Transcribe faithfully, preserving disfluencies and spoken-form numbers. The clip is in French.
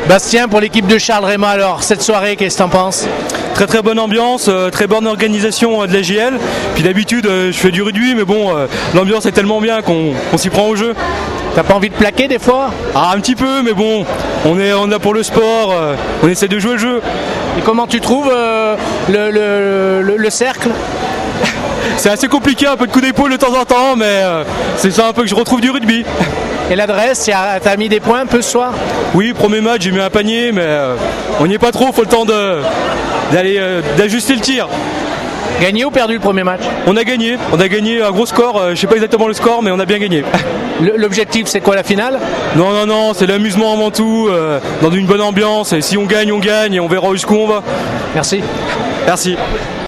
Bastien, pour l'équipe de Charles Réma, alors, cette soirée, qu'est-ce que t'en penses? Très très bonne ambiance, euh, très bonne organisation euh, de la J L. Puis d'habitude euh, je fais du rugby, mais bon, euh, l'ambiance est tellement bien qu'on on s'y prend au jeu. T'as pas envie de plaquer des fois? Ah, un petit peu, mais bon, on est, on est là pour le sport, euh, on essaie de jouer le jeu. Et comment tu trouves euh, le, le, le, le cercle? C'est assez compliqué, un peu de coup d'épaule de temps en temps, mais euh, c'est ça un peu que je retrouve du rugby. Et l'adresse, t'as mis des points un peu ce soir? Oui, premier match, j'ai mis un panier, mais euh, on n'y est pas trop, faut le temps de, d'aller, euh, d'ajuster le tir. Gagné ou perdu le premier match? On a gagné, on a gagné un gros score, euh, je sais pas exactement le score, mais on a bien gagné. L'objectif, c'est quoi, la finale? Non, non, non, c'est l'amusement avant tout, euh, dans une bonne ambiance, et si on gagne, on gagne, et on verra jusqu'où on va. Merci. Merci.